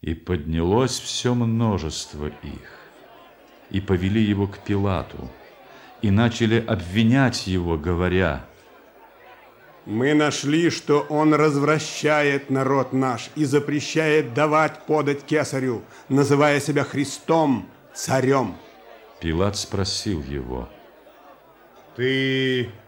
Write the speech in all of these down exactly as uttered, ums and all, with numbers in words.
И поднялось все множество их, и повели его к Пилату, и начали обвинять его, говоря: мы нашли, что он развращает народ наш и запрещает давать подать кесарю, называя себя Христом, царем. Пилат спросил его: ты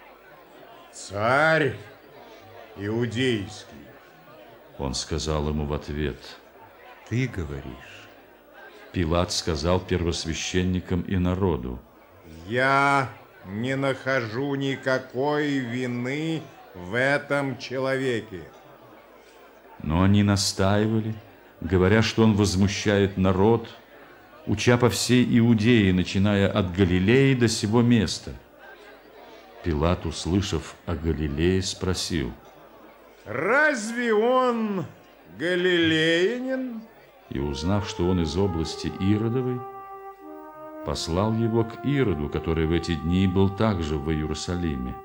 царь иудейский? Он сказал ему в ответ: ты говоришь. Пилат сказал первосвященникам и народу: я не нахожу никакой вины в этом человеке. Но они настаивали, говоря, что он возмущает народ, уча по всей Иудее, начиная от Галилеи до сего места. Пилат, услышав о Галилее, спросил: разве он галилеянин? И, узнав, что он из области Иродовой, послал его к Ироду, который в эти дни был также в Иерусалиме.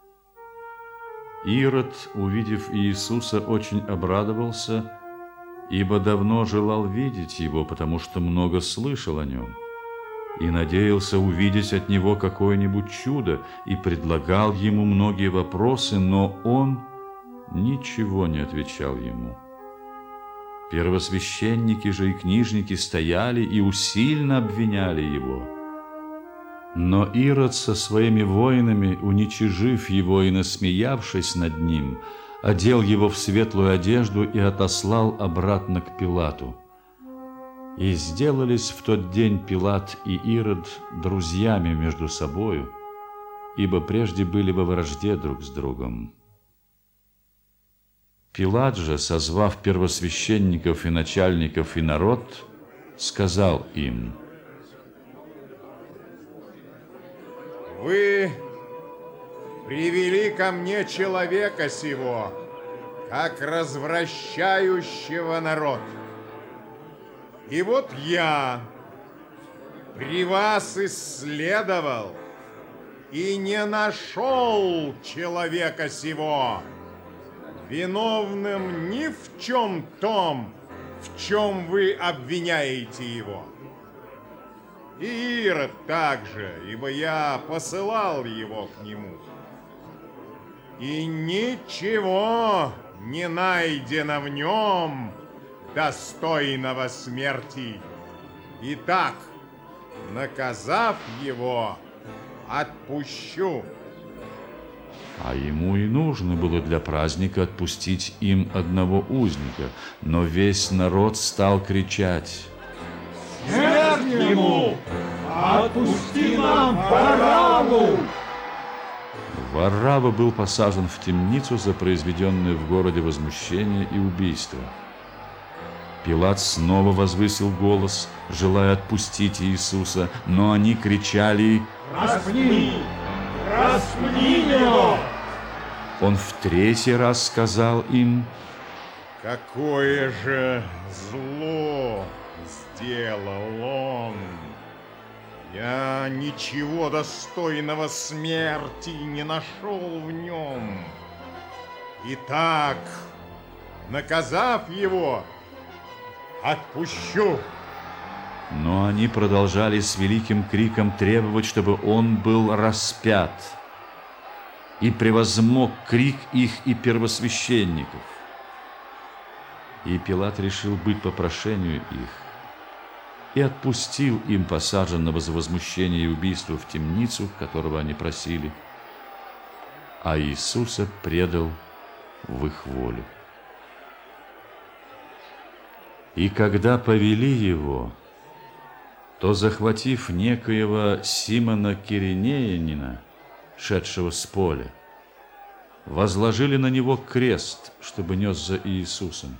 Ирод, увидев Иисуса, очень обрадовался, ибо давно желал видеть его, потому что много слышал о нем, и надеялся увидеть от него какое-нибудь чудо, и предлагал ему многие вопросы, но он ничего не отвечал ему. Первосвященники же и книжники стояли и усильно обвиняли его. Но Ирод со своими воинами, уничижив его и насмеявшись над ним, одел его в светлую одежду и отослал обратно к Пилату. И сделались в тот день Пилат и Ирод друзьями между собою, ибо прежде были во вражде друг с другом. Пилат же, созвав первосвященников и начальников и народ, сказал им: вы привели ко мне человека сего, как развращающего народ. И вот я при вас исследовал и не нашел человека сего виновным ни в чем том, в чем вы обвиняете его. И Ирод также, ибо я посылал его к нему. И ничего не найдено в нем достойного смерти. Итак, наказав его, отпущу. А ему и нужно было для праздника отпустить им одного узника, но весь народ стал кричать: смерть ему! Отпусти нам Варавву! Варавва был посажен в темницу за произведенное в городе возмущение и убийство. Пилат снова возвысил голос, желая отпустить Иисуса, но они кричали: распни! Распни его! Он в третий раз сказал им: какое же зло сделал он! Я ничего достойного смерти не нашел в нем. Итак, наказав его, отпущу. Но они продолжали с великим криком требовать, чтобы он был распят. И превозмог крик их и первосвященников. И Пилат решил быть по прошению их, и отпустил им посаженного за возмущение и убийство в темницу, которого они просили, а Иисуса предал в их волю. И когда повели его, то, захватив некоего Симона Киринеянина, шедшего с поля, возложили на него крест, чтобы нес за Иисусом.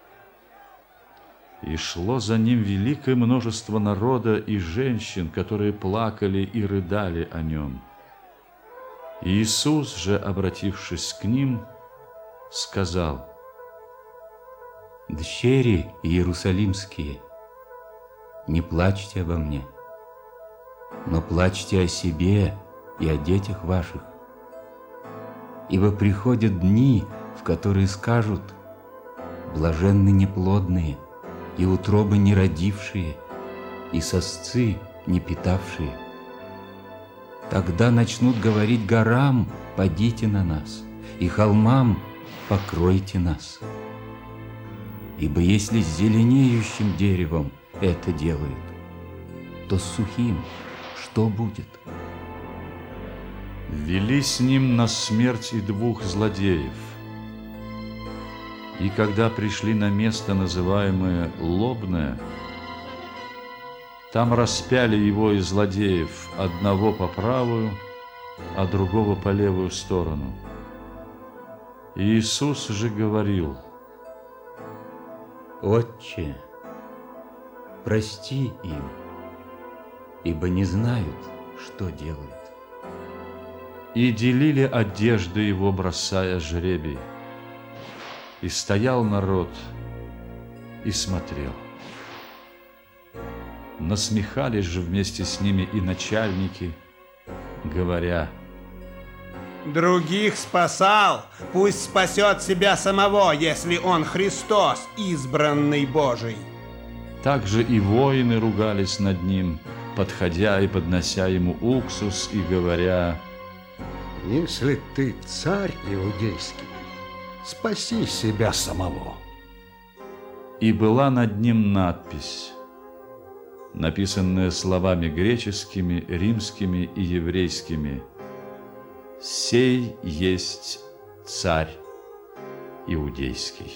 И шло за ним великое множество народа и женщин, которые плакали и рыдали о нем. Иисус же, обратившись к ним, сказал: дщери иерусалимские, не плачьте обо мне, но плачьте о себе и о детях ваших. Ибо приходят дни, в которые скажут: блаженны неплодные, и утробы не родившие, и сосцы не питавшие. Тогда начнут говорить горам: падите на нас, и холмам: покройте нас. Ибо если с зеленеющим деревом это делают, то с сухим что будет? Вели с ним на смерть и двух злодеев. И когда пришли на место, называемое Лобное, там распяли его и злодеев, одного по правую, а другого по левую сторону. И Иисус же говорил: Отче, прости им, ибо не знают, что делают. И делили одежды его, бросая жребий. И стоял народ и смотрел. Насмехались же вместе с ними и начальники, говоря: других спасал, пусть спасет себя самого, если он Христос, избранный Божий. Также и воины ругались над ним, подходя и поднося ему уксус и говоря: если ты царь иудейский, спаси себя самого. И была над ним надпись, написанная словами греческими, римскими и еврейскими: «Сей есть царь иудейский».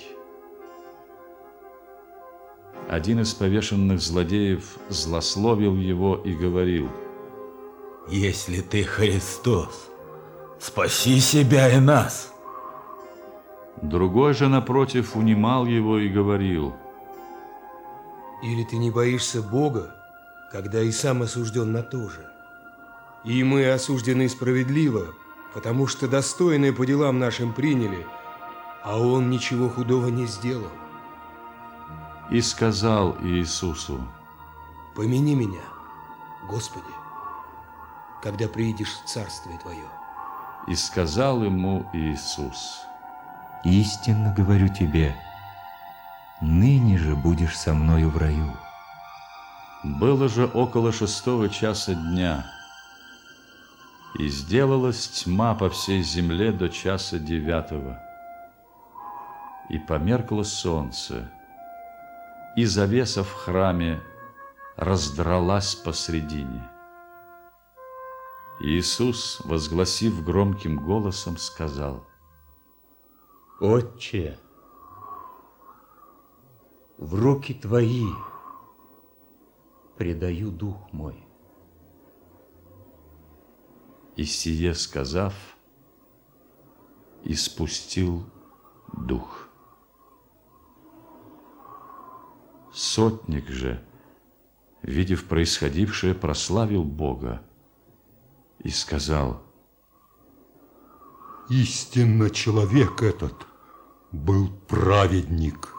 Один из повешенных злодеев злословил его и говорил: если ты Христос, спаси себя и нас. Другой же, напротив, унимал его и говорил: или ты не боишься Бога, когда и сам осужден на то же? И мы осуждены справедливо, потому что достойные по делам нашим приняли, а он ничего худого не сделал. И сказал Иисусу: помяни меня, Господи, когда приидешь в Царствие Твое. И сказал ему Иисус: истинно говорю тебе, ныне же будешь со мною в раю. Было же около шестого часа дня, и сделалась тьма по всей земле до часа девятого, и померкло солнце, и завеса в храме раздралась посредине. Иисус, возгласив громким голосом, сказал: Отче, в руки Твои предаю дух мой. И сие сказав, испустил дух. Сотник же, видев происходившее, прославил Бога и сказал: истинно человек этот был праведник.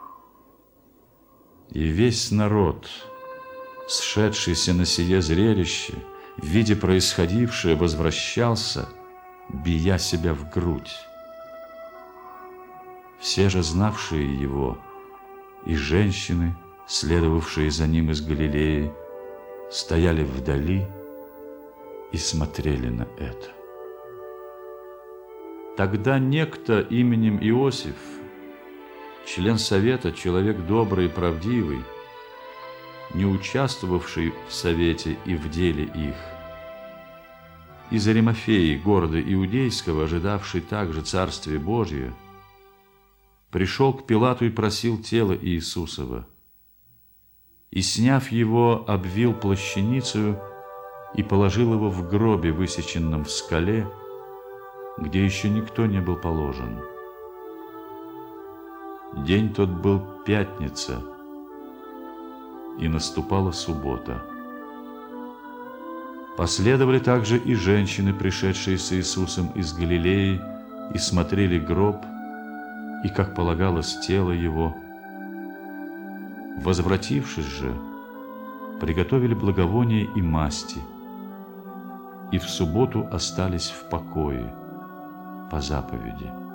И весь народ, сшедшийся на сие зрелище, видя происходившее, возвращался, бия себя в грудь. Все же знавшие его, и женщины, следовавшие за ним из Галилеи, стояли вдали и смотрели на это. Тогда некто именем Иосиф, член совета, человек добрый и правдивый, не участвовавший в совете и в деле их, из Аримафеи, города Иудейского, ожидавший также Царствие Божие, пришел к Пилату и просил тело Иисусова. И, сняв его, обвил плащаницею и положил его в гробе, высеченном в скале, где еще никто не был положен. День тот был пятница, и наступала суббота. Последовали также и женщины, пришедшие с Иисусом из Галилеи, и смотрели гроб, и, как полагалось, тело его. Возвратившись же, приготовили благовония и масти, и в субботу остались в покое по заповеди.